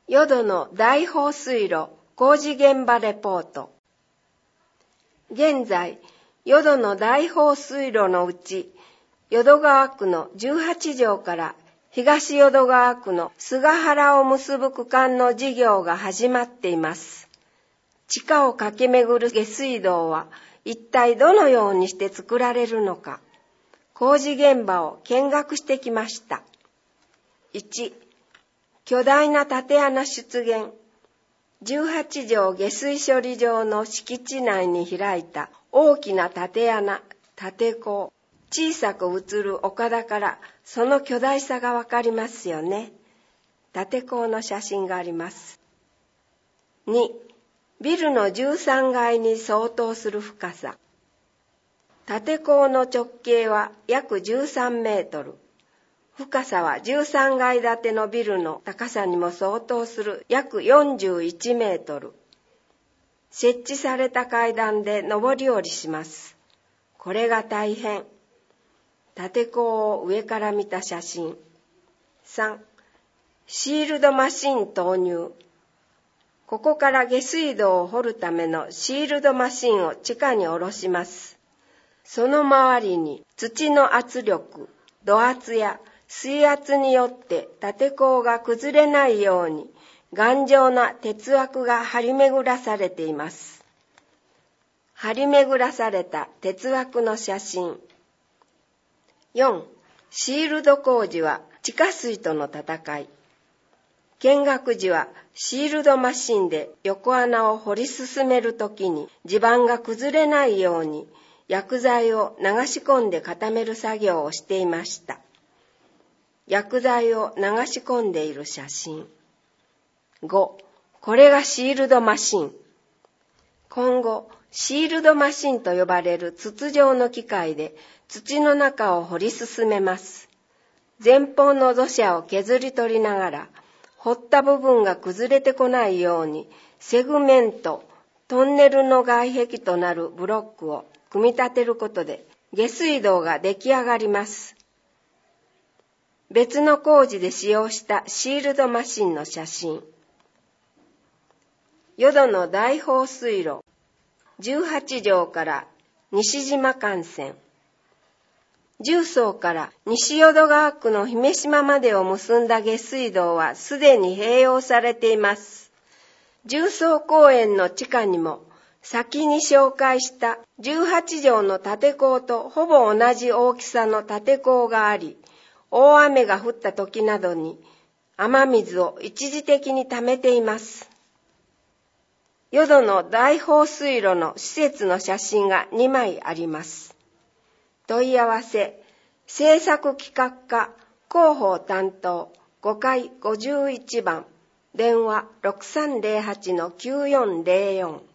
淀の大放水路工事現場レポート。現在、淀の大放水路のうち、淀川区の18条から東淀川区の菅原を結ぶ区間の事業が始まっています。地下を駆け巡る下水道は一体どのようにして作られるのか、工事現場を見学してきました。1、巨大な縦穴出現。18条下水処理場の敷地内に開いた大きな縦穴、縦溝。小さく映る丘だからその巨大さがわかりますよね。縦溝の写真があります。2、ビルの13階に相当する深さ。縦溝の直径は約13メートル。深さは13階建てのビルの高さにも相当する約41メートル。設置された階段で上り下りします。これが大変。縦溝を上から見た写真。3、シールドマシン投入。ここから下水道を掘るためのシールドマシンを地下に下ろします。その周りに土の圧力、土圧や水圧によって縦溝が崩れないように頑丈な鉄枠が張り巡らされています。張り巡らされた鉄枠の写真。4、シールド工事は地下水との戦い。見学時はシールドマシンで横穴を掘り進めるときに地盤が崩れないように薬剤を流し込んで固める作業をしていました。薬剤を流し込んでいる写真。5、これがシールドマシン。今後、シールドマシンと呼ばれる筒状の機械で土の中を掘り進めます。前方の土砂を削り取りながら、掘った部分が崩れてこないように、セグメント、トンネルの外壁となるブロックを組み立てることで、下水道が出来上がります。別の工事で使用したシールドマシンの写真。淀の大放水路、18条から西島幹線。10層から西淀川区の姫島までを結んだ下水道はすでに併用されています。10層公園の地下にも先に紹介した18条の縦溝とほぼ同じ大きさの縦溝があり、大雨が降った時などに雨水を一時的に溜めています。淀の大放水路の施設の写真が2枚あります。問い合わせ、制作企画課広報担当5階51番、電話 6308-9404